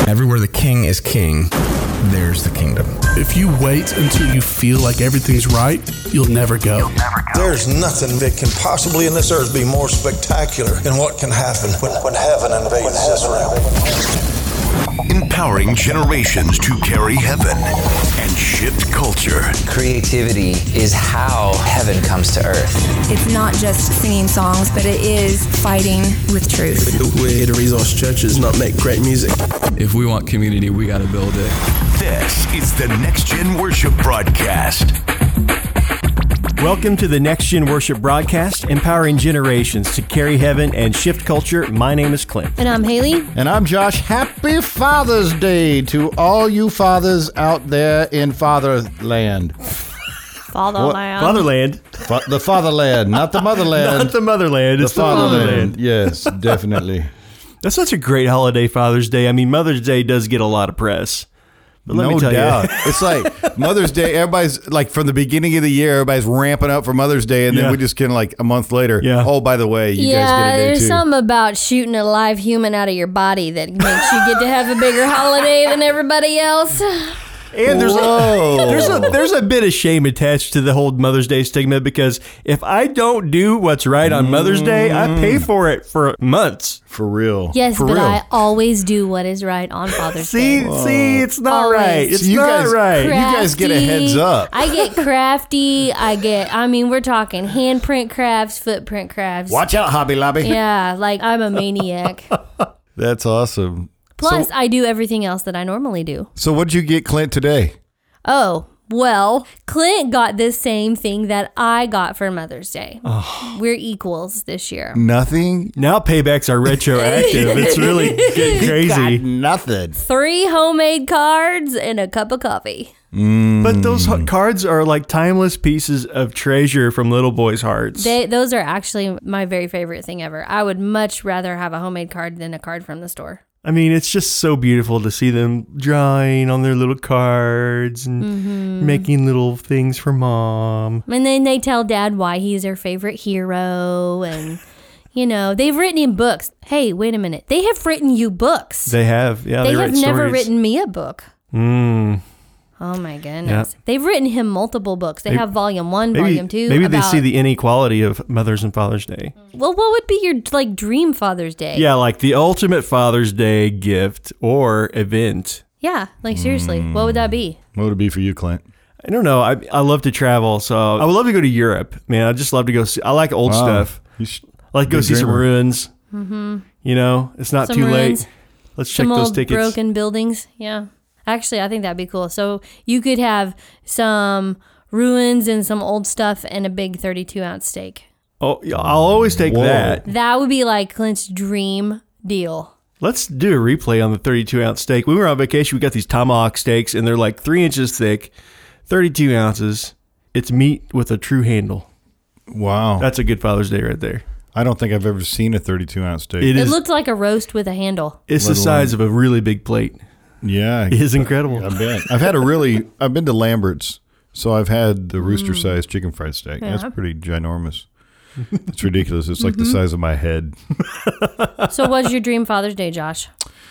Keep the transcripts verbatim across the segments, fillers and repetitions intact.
Everywhere the king is king, there's the kingdom. If you wait until you feel like everything's right, you'll never go. You'll never go. There's nothing that can possibly in this earth be more spectacular than what can happen when, when heaven invades this realm. Empowering generations to carry heaven and shift culture. Creativity is how heaven comes to earth. It's not just singing songs, but it is fighting with truth. We're here to Resource Churches, not make great music. If we want community, we got to build it. This is the Next Gen Worship Broadcast. Welcome to the Next Gen Worship Broadcast, empowering generations to carry heaven and shift culture. My name is Clint. And I'm Haley. And I'm Josh. Happy Father's Day to all you fathers out there in fatherland. Fatherland. Fatherland. Fa- the fatherland, not the motherland. Not the motherland. It's the, the fatherland. fatherland. Yes, definitely. That's such a great holiday, Father's Day. I mean, Mother's Day does get a lot of press. But let no me tell doubt. You. It's like Mother's Day. Everybody's like from the beginning of the year, everybody's ramping up for Mother's Day. And yeah. then we just kind of like a month later. Yeah. Oh, by the way, you yeah, guys get a day there's too. something about shooting a live human out of your body that makes you get to have a bigger holiday than everybody else. And there's a, there's a there's a bit of shame attached to the whole Mother's Day stigma, because if I don't do what's right on Mother's Day, I pay for it for months. For real. Yes, for but real. I always do what is right on Father's see, Day. See, it's not Always. right. It's so you not guys, right. Crafty, you guys get a heads up. I get crafty. I get, I mean, we're talking handprint crafts, footprint crafts. Watch out, Hobby Lobby. Yeah, like I'm a maniac. That's awesome. Plus, so, I do everything else that I normally do. So what'd you get Clint today? Oh, well, Clint got this same thing that I got for Mother's Day. Oh. We're equals this year. Nothing? Now paybacks are retroactive. It's really getting crazy. Got nothing. Three homemade cards and a cup of coffee. Mm. But those cards are like timeless pieces of treasure from little boys' hearts. They, those are actually my very favorite thing ever. I would much rather have a homemade card than a card from the store. I mean, it's just so beautiful to see them drawing on their little cards and mm-hmm. making little things for mom. And then they tell dad why he's their favorite hero. And, you know, they've written him books. Hey, wait a minute. They have written you books. They have. Yeah, they, they have write never stories. written me a book. Mm. Oh, my goodness. Yeah. They've written him multiple books. They maybe, have volume one, maybe, volume two. Maybe about, they see the inequality of Mother's and Father's Day. Well, what would be your, like, dream Father's Day? Yeah, like the ultimate Father's Day gift or event. Yeah, like, seriously. Mm. What would that be? What would it be for you, Clint? I don't know. I I love to travel, so I would love to go to Europe. Man, I just love to go see. I like old wow. stuff. I like to go see dreamer. some ruins. Mm-hmm. You know, it's not some too ruins. late. Let's some check those old tickets. Broken buildings. Yeah. Actually, I think that'd be cool. So you could have some ruins and some old stuff and a big thirty-two ounce steak. Oh, I'll always take Whoa. that. That would be like Clint's dream deal. Let's do a replay on the thirty-two ounce steak. We were on vacation. We got these tomahawk steaks, and they're like three inches thick, thirty-two ounces. It's meat with a true handle. Wow. That's a good Father's Day right there. I don't think I've ever seen a thirty-two ounce steak. It, it looked like a roast with a handle. It's the size of a really big plate. Yeah. It is incredible. I bet. I've had a really, I've been to Lambert's, so I've had the rooster-sized chicken fried steak. Yeah. That's pretty ginormous. It's ridiculous. It's like mm-hmm. the size of my head. So what's your dream Father's Day, Josh?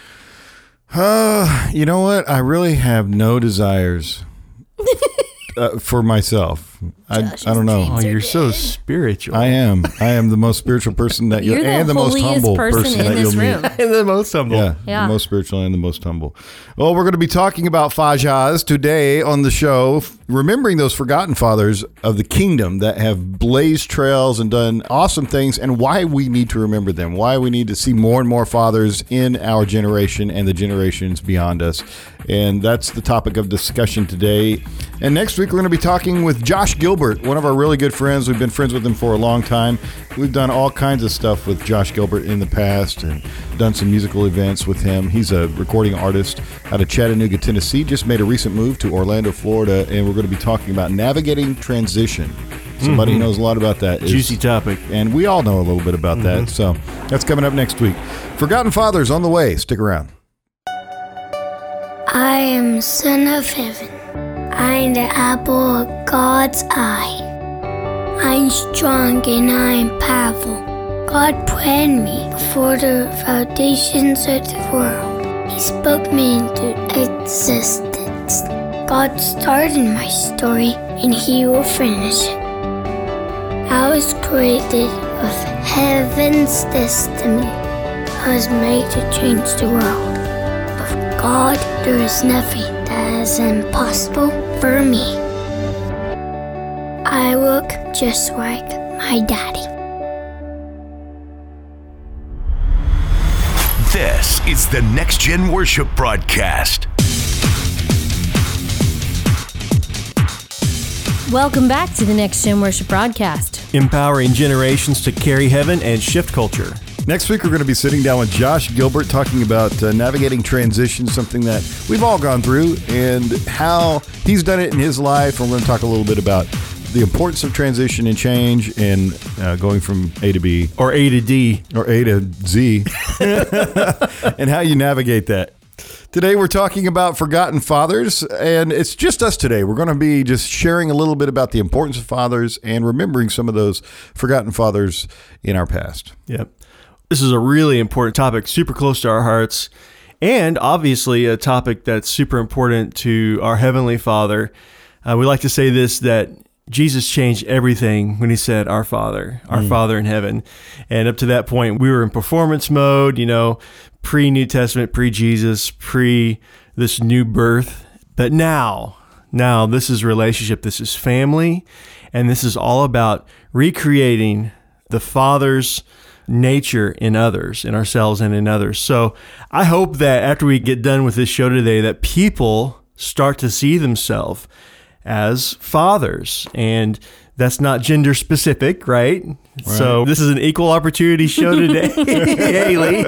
Uh, you know what? I really have no desires uh, for myself. I, I don't know. Oh, you're so spiritual. I am. I am the most spiritual person that you'll, you're and the most humble person, person that you'll room. meet. And the most humble. Yeah, yeah, the most spiritual and the most humble. Well, we're going to be talking about Fajas today on the show, remembering those forgotten fathers of the kingdom that have blazed trails and done awesome things, and why we need to remember them, why we need to see more and more fathers in our generation and the generations beyond us. And that's the topic of discussion today. And next week, we're going to be talking with Josh Gilbert, one of our really good friends. We've been friends with him for a long time. We've done all kinds of stuff with Josh Gilbert in the past and done some musical events with him. He's a recording artist out of Chattanooga, Tennessee. Just made a recent move to Orlando, Florida, and we're going to be talking about navigating transition. Somebody mm-hmm. who knows a lot about that. Is, Juicy topic. And we all know a little bit about mm-hmm. that. So that's coming up next week. Forgotten Fathers on the way. Stick around. I am son of heaven. I am the apple of God's eye. I'm strong and I'm powerful. God planned me before the foundations of the world. He spoke me into existence. God started my story, and He will finish it. I was created with heaven's destiny. I was made to change the world. With God, there is nothing that is impossible for me. I look just like my daddy. This is the Next Gen Worship Broadcast. Welcome back to the Next Gen Worship Broadcast. Empowering generations to carry heaven and shift culture. Next week, we're going to be sitting down with Josh Gilbert talking about uh, navigating transition, something that we've all gone through, and how he's done it in his life. And we're going to talk a little bit about the importance of transition and change and uh, going from A to B. Or A to D. Or A to Z. And how you navigate that. Today we're talking about forgotten fathers, and it's just us today. We're going to be just sharing a little bit about the importance of fathers and remembering some of those forgotten fathers in our past. Yep. This is a really important topic, super close to our hearts, and obviously a topic that's super important to our Heavenly Father. Uh, we like to say this, that Jesus changed everything when He said, our Father, our mm. Father in heaven. And up to that point, we were in performance mode, you know, pre-New Testament, pre-Jesus, pre this new birth. But now, now this is relationship, this is family, and this is all about recreating the Father's nature in others, in ourselves and in others. So I hope that after we get done with this show today, that people start to see themselves as fathers. And that's not gender specific, right? right? So this is an equal opportunity show today. Haley.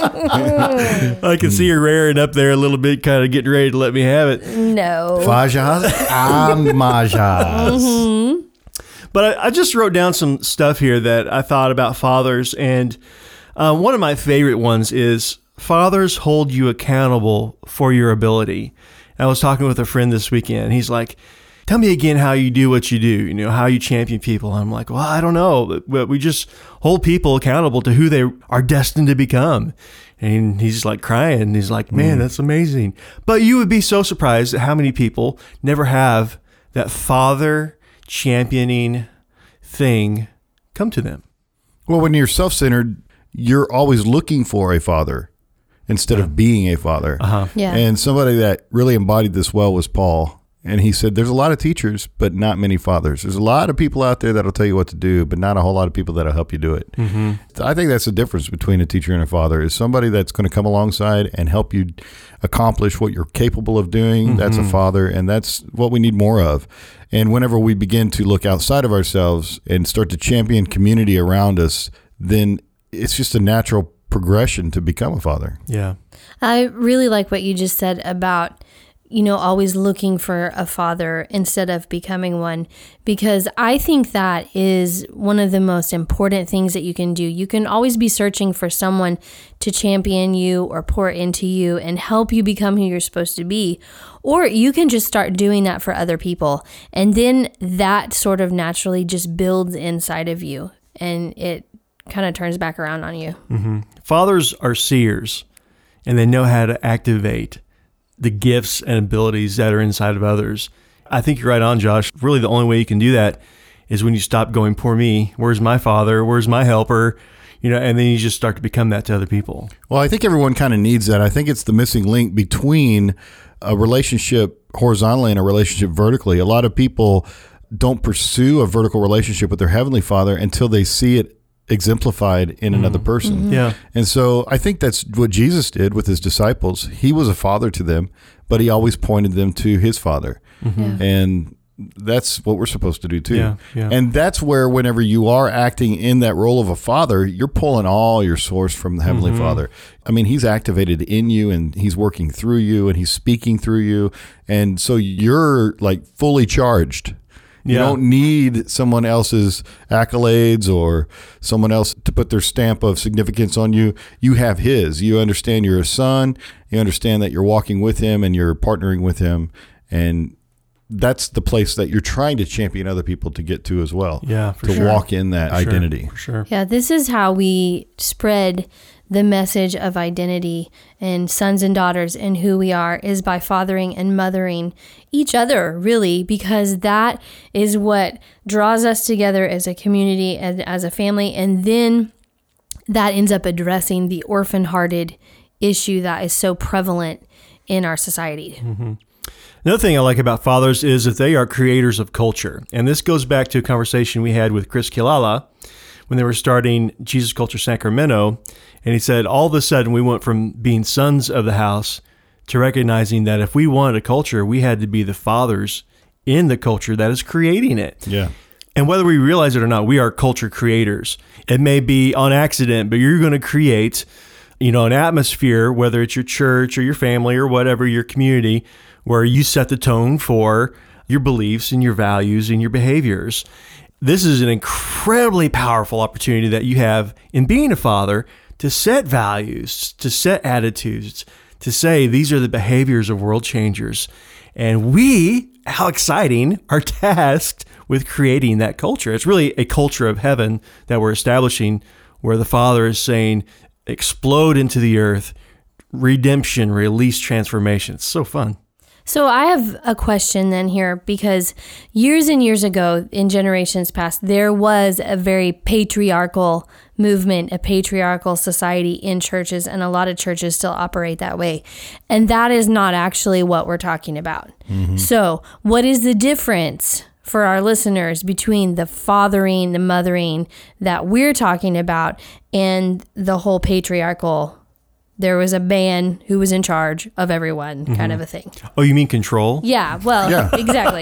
I can see her raring up there a little bit, kind of getting ready to let me have it. No. Fajas and majas. Mm-hmm. But I, I just wrote down some stuff here that I thought about fathers. And uh, one of my favorite ones is fathers hold you accountable for your ability. I was talking with a friend this weekend. He's like, tell me again how you do what you do, you know, how you champion people. I'm like, well, I don't know, but we just hold people accountable to who they are destined to become. And he's like crying. He's like, man, mm. that's amazing. But you would be so surprised at how many people never have that father championing thing come to them. Well, when you're self-centered, you're always looking for a father instead yeah. of being a father. Uh-huh. Yeah. And somebody that really embodied this well was Paul. And he said, there's a lot of teachers, but not many fathers. There's a lot of people out there that'll tell you what to do, but not a whole lot of people that'll help you do it. Mm-hmm. I think that's the difference between a teacher and a father, is somebody that's going to come alongside and help you accomplish what you're capable of doing. Mm-hmm. That's a father, and that's what we need more of. And whenever we begin to look outside of ourselves and start to champion community around us, then it's just a natural progression to become a father. Yeah. I really like what you just said about, you know, always looking for a father instead of becoming one, because I think that is one of the most important things that you can do. You can always be searching for someone to champion you or pour into you and help you become who you're supposed to be. Or you can just start doing that for other people. And then that sort of naturally just builds inside of you, and it kind of turns back around on you. Mm-hmm. Fathers are seers, and they know how to activate the gifts and abilities that are inside of others. I think you're right on, Josh. Really, the only way you can do that is when you stop going, poor me, where's my father, where's my helper, you know, and then you just start to become that to other people. Well, I think everyone kind of needs that. I think it's the missing link between a relationship horizontally and a relationship vertically. A lot of people don't pursue a vertical relationship with their Heavenly Father until they see it exemplified in mm. another person. Mm-hmm. Yeah. And so I think that's what Jesus did with his disciples. He was a father to them, but he always pointed them to his Father. Mm-hmm. Yeah. And that's what we're supposed to do too. Yeah, yeah. And that's where whenever you are acting in that role of a father, you're pulling all your source from the Heavenly mm-hmm. Father. I mean, he's activated in you, and he's working through you, and he's speaking through you. And so you're like fully charged. You yeah. don't need someone else's accolades or someone else to put their stamp of significance on you. You have his. You understand you're a son. You understand that you're walking with him and you're partnering with him. And that's the place that you're trying to champion other people to get to as well. Yeah, for to sure. walk in that for identity. Sure, for sure. Yeah, this is how we spread the message of identity and sons and daughters and who we are is by fathering and mothering each other, really, because that is what draws us together as a community and as a family. And then that ends up addressing the orphan-hearted issue that is so prevalent in our society. Mm-hmm. Another thing I like about fathers is that they are creators of culture. And this goes back to a conversation we had with Chris Kilala when they were starting Jesus Culture Sacramento. And he said, all of a sudden, we went from being sons of the house to recognizing that if we wanted a culture, we had to be the fathers in the culture that is creating it. Yeah. And whether we realize it or not, we are culture creators. It may be on accident, but you're going to create, you know, an atmosphere, whether it's your church or your family or whatever, your community, where you set the tone for your beliefs and your values and your behaviors. This is an incredibly powerful opportunity that you have in being a father to set values, to set attitudes, to say these are the behaviors of world changers. And we, how exciting, are tasked with creating that culture. It's really a culture of heaven that we're establishing, where the Father is saying, explode into the earth, redemption, release, transformation. It's so fun. So I have a question then here, because years and years ago, in generations past, there was a very patriarchal movement, a patriarchal society in churches, and a lot of churches still operate that way. And that is not actually what we're talking about. Mm-hmm. So what is the difference for our listeners between the fathering, the mothering that we're talking about and the whole patriarchal, there was a man who was in charge of everyone, mm-hmm. kind of a thing? Oh, you mean control? Yeah, well, yeah. Exactly.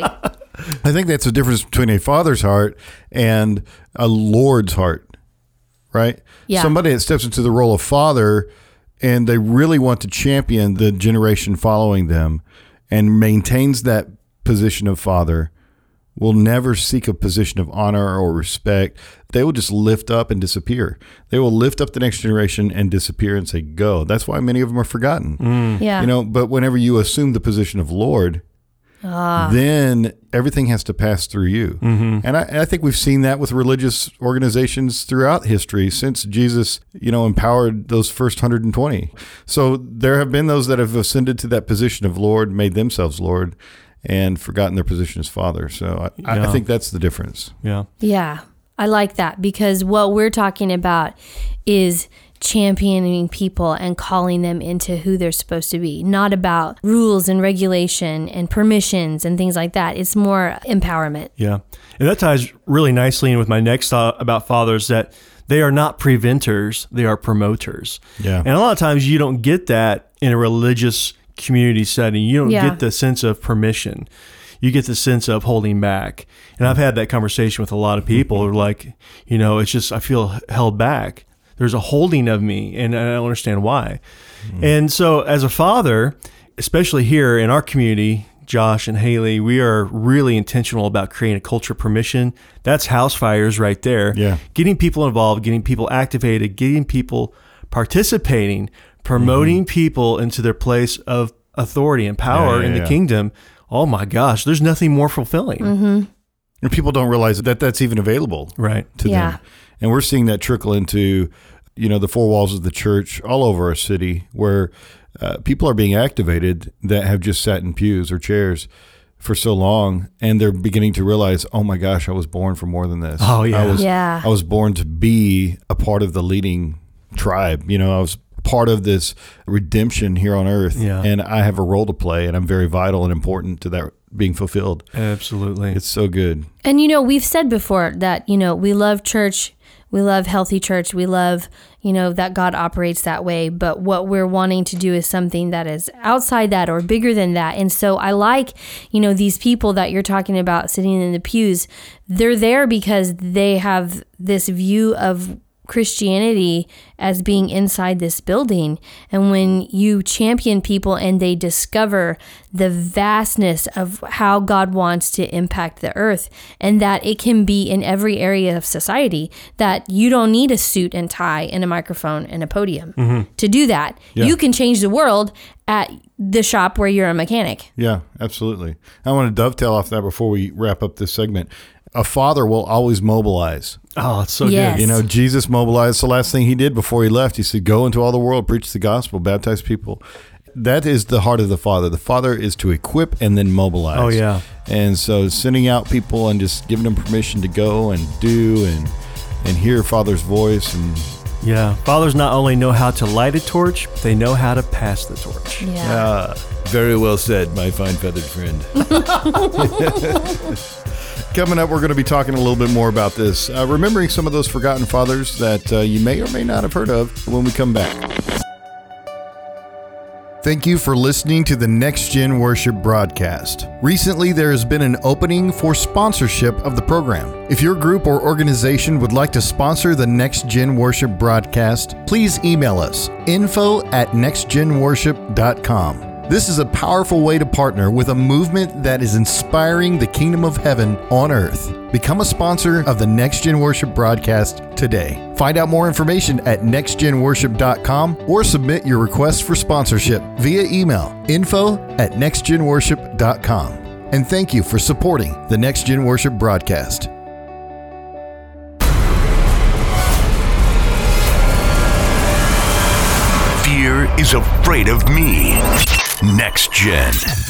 I think that's the difference between a father's heart and a Lord's heart, right? Yeah. Somebody that steps into the role of father and they really want to champion the generation following them and maintains that position of father will never seek a position of honor or respect. They will just lift up and disappear. They will lift up the next generation and disappear and say, go. That's why many of them are forgotten. Mm. Yeah. You know, but whenever you assume the position of Lord, ah. then everything has to pass through you. Mm-hmm. And I, I think we've seen that with religious organizations throughout history since Jesus, you know, empowered those first one hundred twenty. So there have been those that have ascended to that position of Lord, made themselves Lord, and forgotten their position as father. So I, yeah. I think that's the difference. Yeah. Yeah. I like that, because what we're talking about is championing people and calling them into who they're supposed to be, not about rules and regulation and permissions and things like that. It's more empowerment. Yeah. And that ties really nicely in with my next thought about fathers, that they are not preventers, they are promoters. Yeah. And a lot of times you don't get that in a religious community setting. You don't yeah. get the sense of permission. You get the sense of holding back. And I've had that conversation with a lot of people who are like, you know, it's just, I feel held back. There's a holding of me, and I don't understand why. Mm-hmm. And so as a father, especially here in our community, Josh and Haley, we are really intentional about creating a culture of permission. That's house fires right there. Yeah. Getting people involved, getting people activated, getting people participating, promoting mm-hmm. people into their place of authority and power yeah, yeah, in the yeah. kingdom. Oh my gosh, there's nothing more fulfilling. Mm-hmm. And people don't realize that that's even available right. to yeah. them. And we're seeing that trickle into, you know, the four walls of the church all over our city, where uh, people are being activated that have just sat in pews or chairs for so long, and they're beginning to realize, oh my gosh, I was born for more than this. Oh yeah. I was, yeah. I was born to be a part of the leading tribe. You know, I was part of this redemption here on earth, yeah. and I have a role to play, and I'm very vital and important to that being fulfilled. Absolutely. It's so good. And, you know, we've said before that, you know, we love church, we love healthy church, we love, you know, that God operates that way, but what we're wanting to do is something that is outside that or bigger than that. And so I like, you know, these people that you're talking about sitting in the pews, they're there because they have this view of Christianity as being inside this building. And when you champion people and they discover the vastness of how God wants to impact the earth, and that it can be in every area of society, that you don't need a suit and tie and a microphone and a podium mm-hmm. to do that. Yeah. You can change the world at the shop where you're a mechanic. Yeah, absolutely. I want to dovetail off that before we wrap up this segment. a father will always mobilize. Oh, it's so Yes. good. You know, Jesus mobilized. The last thing he did before he left, he said, go into all the world, preach the gospel, baptize people. That is the heart of the Father. The Father is to equip and then mobilize. Oh, yeah. And so sending out people and just giving them permission to go and do and and hear Father's voice. And Yeah. Fathers not only know how to light a torch, they know how to pass the torch. Yeah. uh, very well said, my fine feathered friend. Coming up, we're going to be talking a little bit more about this. Uh, remembering some of those forgotten fathers that uh, you may or may not have heard of when we come back. Thank you for listening to the Next Gen Worship broadcast. Recently, there has been an opening for sponsorship of the program. If your group or organization would like to sponsor the Next Gen Worship broadcast, please email us, info at next gen worship dot com. This is a powerful way to partner with a movement that is inspiring the kingdom of heaven on earth. Become a sponsor of the Next Gen Worship broadcast today. Find out more information at next gen worship dot com or submit your request for sponsorship via email, info at next gen worship dot com. And thank you for supporting the Next Gen Worship broadcast. Fear is afraid of me. Next Gen.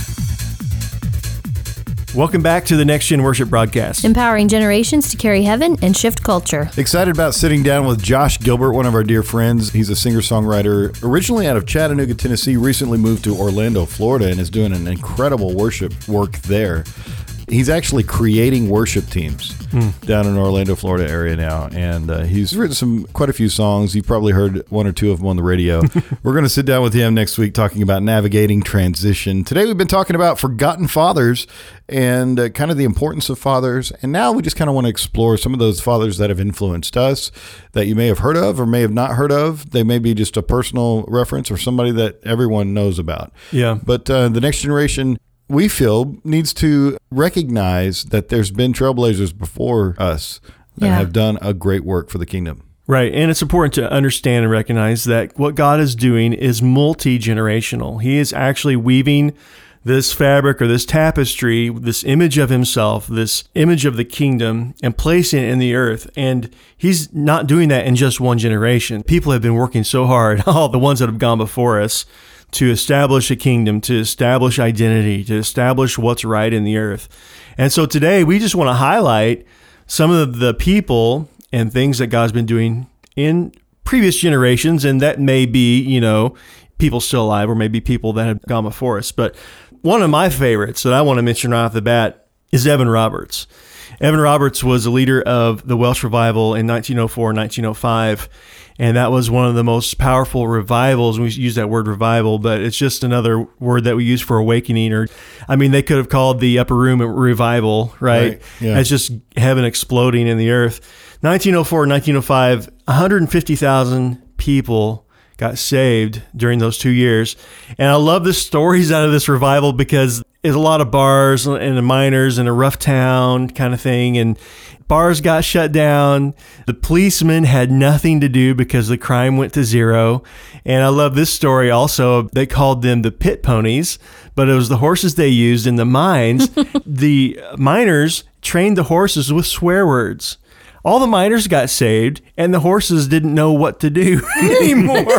Welcome back to the Next Gen Worship broadcast. Empowering generations to carry heaven and shift culture. Excited about sitting down with Josh Gilbert, one of our dear friends. He's a singer-songwriter originally out of Chattanooga, Tennessee, recently moved to Orlando, Florida, and is doing an incredible worship work there. He's actually creating worship teams mm. down in Orlando, Florida area now, and uh, he's written some quite a few songs. You've probably heard one or two of them on the radio. We're going to sit down with him next week talking about navigating transition. Today we've been talking about forgotten fathers and uh, kind of the importance of fathers, and now we just kind of want to explore some of those fathers that have influenced us that you may have heard of or may have not heard of. They may be just a personal reference or somebody that everyone knows about. Yeah. But uh, the next generation, we feel, needs to recognize that there's been trailblazers before us that Yeah. have done a great work for the kingdom. Right. And it's important to understand and recognize that what God is doing is multi-generational. He is actually weaving this fabric or this tapestry, this image of himself, this image of the kingdom, and placing it in the earth. And he's not doing that in just one generation. People have been working so hard, all the ones that have gone before us, to establish a kingdom, to establish identity, to establish what's right in the earth. And so today we just want to highlight some of the people and things that God's been doing in previous generations, and that may be, you know, people still alive or maybe people that have gone before us. But one of my favorites that I want to mention right off the bat is Evan Roberts. Evan Roberts was a leader of the Welsh Revival in nineteen oh four, nineteen oh five, and that was one of the most powerful revivals. We use that word revival, but it's just another word that we use for awakening. Or, I mean, they could have called the upper room a revival, right? Right, yeah. It's just heaven exploding in the earth. nineteen oh four, nineteen oh five, one hundred fifty thousand people got saved during those two years. And I love the stories out of this revival because it's a lot of bars and the miners in a rough town kind of thing. And bars got shut down. The policemen had nothing to do because the crime went to zero. And I love this story also. They called them the pit ponies, but it was the horses they used in the mines. The miners trained the horses with swear words. All the miners got saved, and the horses didn't know what to do anymore.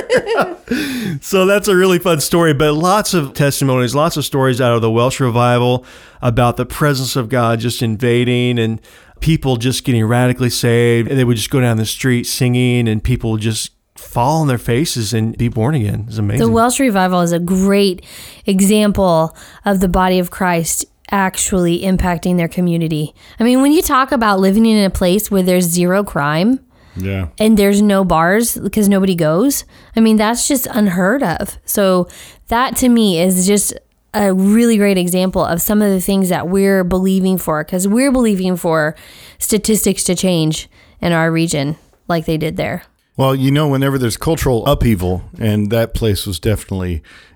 So that's a really fun story, but lots of testimonies, lots of stories out of the Welsh Revival about the presence of God just invading and people just getting radically saved. And they would just go down the street singing, and people would just fall on their faces and be born again. It's amazing. The Welsh Revival is a great example of the body of Christ actually impacting their community. I mean, when you talk about living in a place where there's zero crime, yeah, and there's no bars because nobody goes, I mean, that's just unheard of. So that to me is just a really great example of some of the things that we're believing for, because we're believing for statistics to change in our region like they did there. Well, you know, whenever there's cultural upheaval, and that place was definitely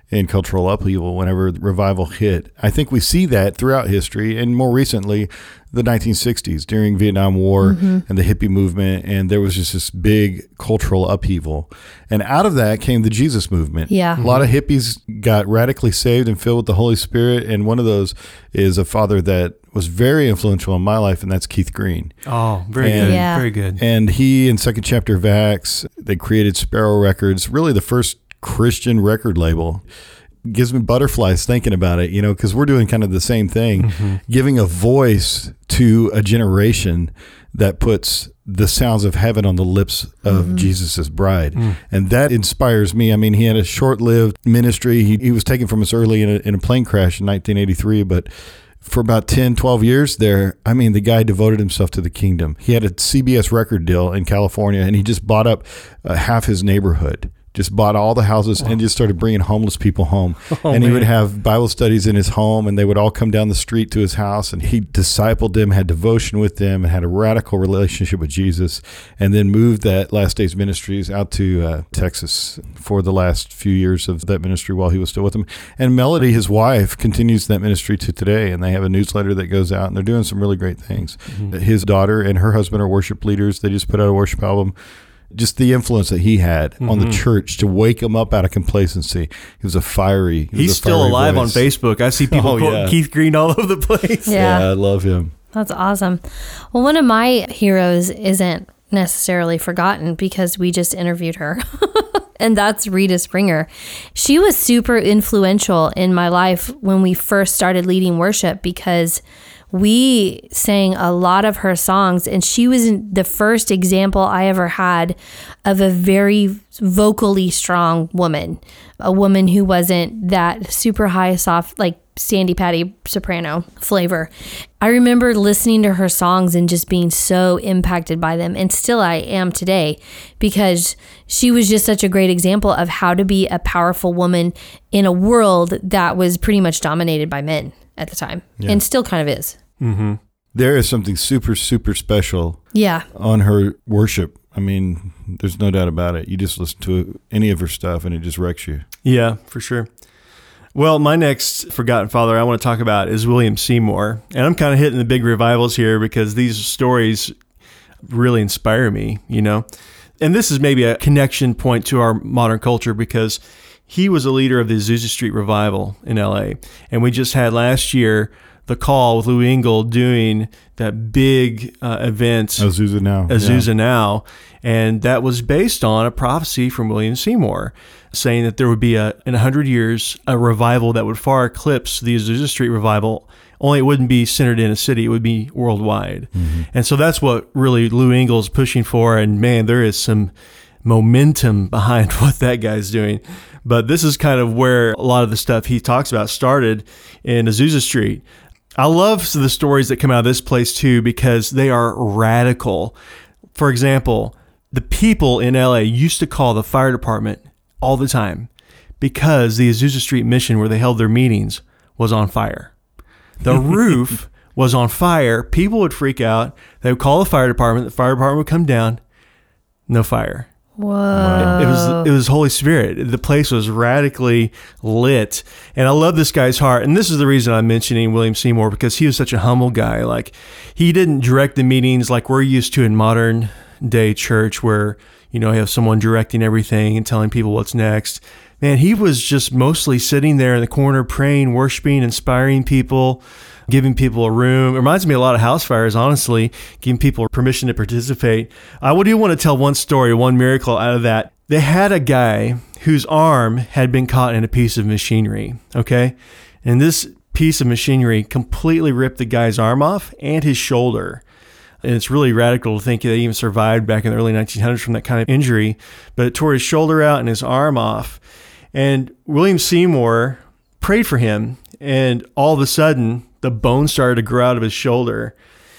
in cultural upheaval whenever revival hit. I think we see that throughout history, and more recently, the nineteen sixties during Vietnam War mm-hmm. and the hippie movement, and there was just this big cultural upheaval. And out of that came the Jesus movement. Yeah. A lot of hippies got radically saved and filled with the Holy Spirit, and one of those is a father that was very influential in my life, and that's Keith Green. Oh, very and, good. Yeah. Very good. And he, in second chapter of Acts, they created Sparrow Records, really the first Christian record label. Gives me butterflies thinking about it, you know, because we're doing kind of the same thing, mm-hmm. giving a voice to a generation that puts the sounds of heaven on the lips of mm-hmm. Jesus's bride. Mm. And that inspires me. I mean, he had a short-lived ministry. He, he was taken from us early in a, in a plane crash in nineteen eighty-three, but for about ten, twelve years there, I mean, the guy devoted himself to the kingdom. He had a C B S record deal in California, and he just bought up uh, half his neighborhood. Just bought all the houses and just started bringing homeless people home. Oh, and he man. would have Bible studies in his home, and they would all come down the street to his house, and he discipled them, had devotion with them, and had a radical relationship with Jesus, and then moved that Last Days Ministries out to uh, Texas for the last few years of that ministry while he was still with them. And Melody, his wife, continues that ministry to today, and they have a newsletter that goes out, and they're doing some really great things. Mm-hmm. His daughter and her husband are worship leaders. They just put out a worship album. Just the influence that he had mm-hmm. on the church to wake him up out of complacency. He was a fiery. He He's a still fiery alive voice. on Facebook. I see people oh, quoting yeah. Keith Green all over the place. Yeah. yeah, I love him. That's awesome. Well, one of my heroes isn't necessarily forgotten because we just interviewed her. And that's Rita Springer. She was super influential in my life when we first started leading worship because we sang a lot of her songs, and she was the first example I ever had of a very vocally strong woman, a woman who wasn't that super high, soft, like Sandy Patty soprano flavor. I remember listening to her songs and just being so impacted by them, and still I am today, because she was just such a great example of how to be a powerful woman in a world that was pretty much dominated by men at the time, yeah. and still kind of is. Mm-hmm. There is something super, super special yeah. on her worship. I mean, there's no doubt about it. You just listen to any of her stuff and it just wrecks you. Yeah, for sure. Well, my next forgotten father I want to talk about is William Seymour. And I'm kind of hitting the big revivals here because these stories really inspire me, you know. And this is maybe a connection point to our modern culture because he was a leader of the Azusa Street Revival in L A. And we just had last year the Call with Lou Engle doing that big uh, event. Azusa Now. Azusa yeah. Now. And that was based on a prophecy from William Seymour saying that there would be, a in one hundred years, a revival that would far eclipse the Azusa Street Revival. Only it wouldn't be centered in a city. It would be worldwide. Mm-hmm. And so that's what really Lou Engle is pushing for. And man, there is some momentum behind what that guy's doing. But this is kind of where a lot of the stuff he talks about started in Azusa Street. I love the stories that come out of this place too because they are radical. For example, the people in L A used to call the fire department all the time because the Azusa Street mission where they held their meetings was on fire. The roof was on fire. People would freak out. They would call the fire department. The fire department would come down. No fire. Whoa. It was it was Holy Spirit. The place was radically lit. And I love this guy's heart. And this is the reason I'm mentioning William Seymour, because he was such a humble guy. Like, he didn't direct the meetings like we're used to in modern day church where, you know, you have someone directing everything and telling people what's next. Man, he was just mostly sitting there in the corner praying, worshiping, inspiring people, giving people a room. It reminds me a lot of house fires, honestly, giving people permission to participate. I do want to tell one story, one miracle out of that. They had a guy whose arm had been caught in a piece of machinery, okay? And this piece of machinery completely ripped the guy's arm off and his shoulder. And it's really radical to think that he even survived back in the early nineteen hundreds from that kind of injury. But it tore his shoulder out and his arm off. And William Seymour prayed for him, and all of a sudden, the bone started to grow out of his shoulder,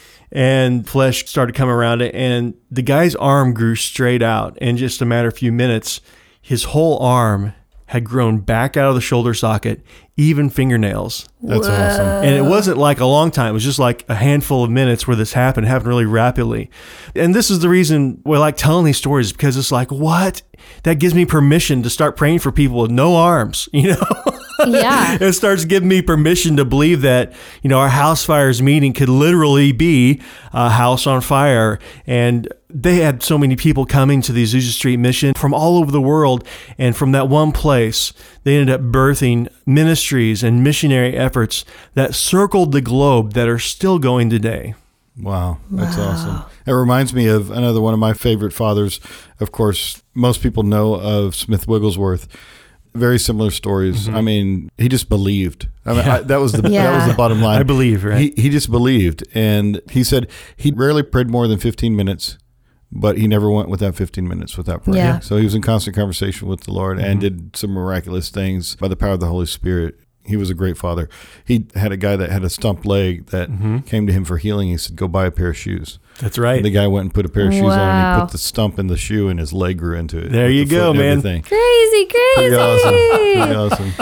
and flesh started to come around it, and the guy's arm grew straight out. In just a matter of a few minutes, his whole arm had grown back out of the shoulder socket, even fingernails. That's Whoa. Awesome. And it wasn't like a long time. It was just like a handful of minutes where this happened. It happened really rapidly. And this is the reason we like telling these stories, because it's like, what? that gives me permission to start praying for people with no arms, you know? Yeah. It starts giving me permission to believe that, you know, our house fires meeting could literally be a house on fire. And they had so many people coming to the Azusa Street Mission from all over the world. And from that one place, they ended up birthing ministries and missionary efforts that circled the globe that are still going today. Wow, that's Wow. awesome. It reminds me of another one of my favorite fathers. Of course, most people know of Smith Wigglesworth. Very similar stories. Mm-hmm. I mean, he just believed. I mean, Yeah. I, that was the Yeah. that was the bottom line. I believe, right? He he just believed, and he said he rarely prayed more than fifteen minutes, but he never went without fifteen minutes without praying. Yeah. So he was in constant conversation with the Lord and Mm-hmm. did some miraculous things by the power of the Holy Spirit. He was a great father. He had a guy that had a stumped leg that Mm-hmm. came to him for healing. He said, "Go buy a pair of shoes." That's right. And the guy went and put a pair of shoes on, and Wow. he put the stump in the shoe, and his leg grew into it. There with you the go, foot and man. everything. Crazy, crazy. Pretty awesome. Pretty awesome.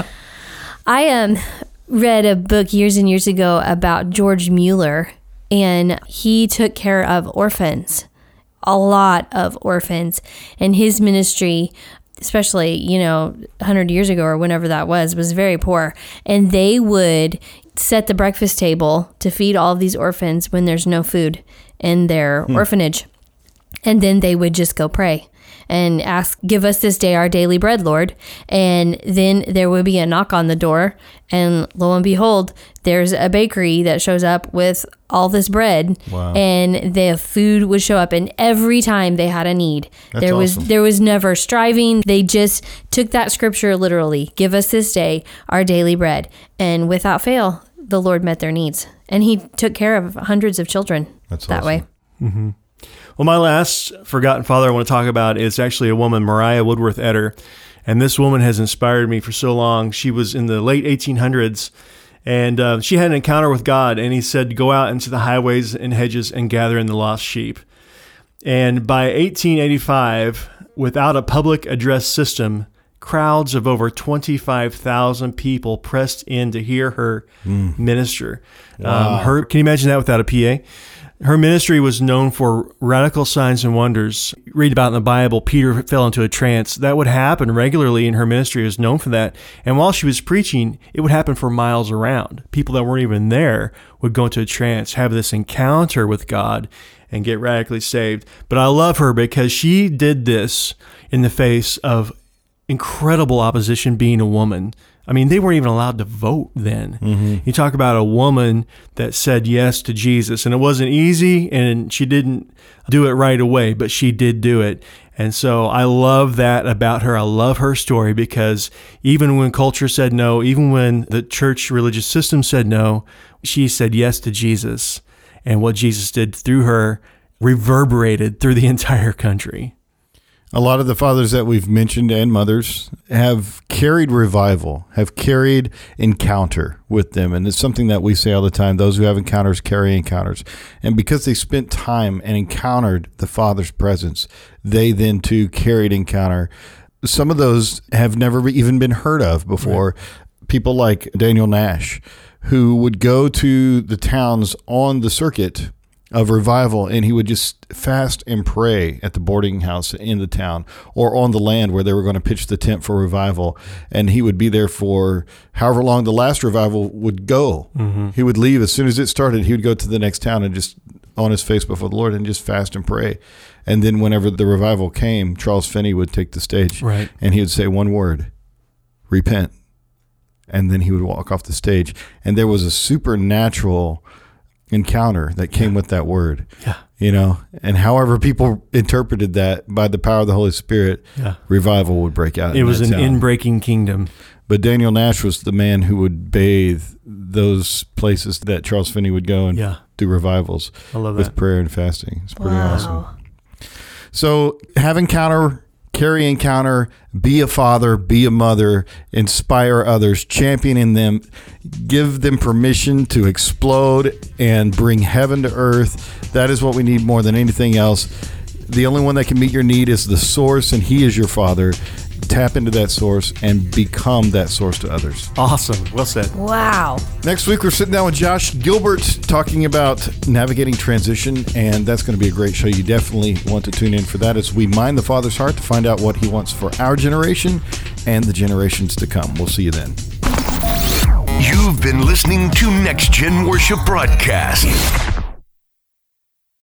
I um read a book years and years ago about George Mueller, and he took care of orphans, a lot of orphans, and his ministry, especially, you know, one hundred years ago or whenever that was, was very poor. And they would set the breakfast table to feed all of these orphans when there's no food in their Hmm. orphanage. And then they would just go pray and ask, "Give us this day our daily bread, Lord." And then there would be a knock on the door, and lo and behold, there's a bakery that shows up with all this bread. Wow. And the food would show up, and every time they had a need, That's there was awesome. there was never striving. They just took that scripture literally. Give us this day our daily bread, and without fail, the Lord met their needs, and He took care of hundreds of children That's that awesome. way. Mm-hmm. Well, my last forgotten father I want to talk about is actually a woman, Mariah Woodworth Etter. And this woman has inspired me for so long. She was in the late eighteen hundreds, and uh, she had an encounter with God, and he said, "Go out into the highways and hedges and gather in the lost sheep." And by eighteen eighty-five, without a public address system, crowds of over twenty-five thousand people pressed in to hear her Mm. minister. Wow. Um, her, can you imagine that without a P A? Her ministry was known for radical signs and wonders. You read about in the Bible, Peter fell into a trance. That would happen regularly in her ministry. It was known for that. And while she was preaching, it would happen for miles around. People that weren't even there would go into a trance, have this encounter with God, and get radically saved. But I love her because she did this in the face of incredible opposition, being a woman. I mean, they weren't even allowed to vote then. Mm-hmm. You talk about a woman that said yes to Jesus, and it wasn't easy, and she didn't do it right away, but she did do it. And so I love that about her. I love her story because even when culture said no, even when the church religious system said no, she said yes to Jesus. And what Jesus did through her reverberated through the entire country. A lot of the fathers that we've mentioned and mothers have carried revival, have carried encounter with them. And it's something that we say all the time. Those who have encounters carry encounters. And because they spent time and encountered the Father's presence, they then too carried encounter. Some of those have never even been heard of before. Right. People like Daniel Nash, who would go to the towns on the circuit of revival, and he would just fast and pray at the boarding house in the town or on the land where they were going to pitch the tent for revival. And he would be there for however long the last revival would go. Mm-hmm. He would leave as soon as it started. He would go to the next town and just on his face before the Lord and just fast and pray. And then whenever the revival came, Charles Finney would take the stage, right, and he would say one word: repent. And then he would walk off the stage. And there was a supernatural encounter that came yeah. with that word. Yeah. You know, and however people interpreted that, by the power of the Holy Spirit, yeah. revival would break out. It was an town. in-breaking kingdom. But Daniel Nash was the man who would bathe those places that Charles Finney would go and yeah. do revivals I love with that. prayer and fasting. It's pretty Wow. awesome. So have encounter, carry encounter, be a father, be a mother, inspire others, champion in them, give them permission to explode and bring heaven to earth. That is what we need more than anything else. The only one that can meet your need is the source, and he is your Father. tap into that source and become that source to others. Awesome. Well said. Wow. Next week, we're sitting down with Josh Gilbert talking about navigating transition, and that's going to be a great show. You definitely want to tune in for that as we mine the Father's heart to find out what he wants for our generation and the generations to come. We'll see you then. You've been listening to Next Gen Worship Broadcast.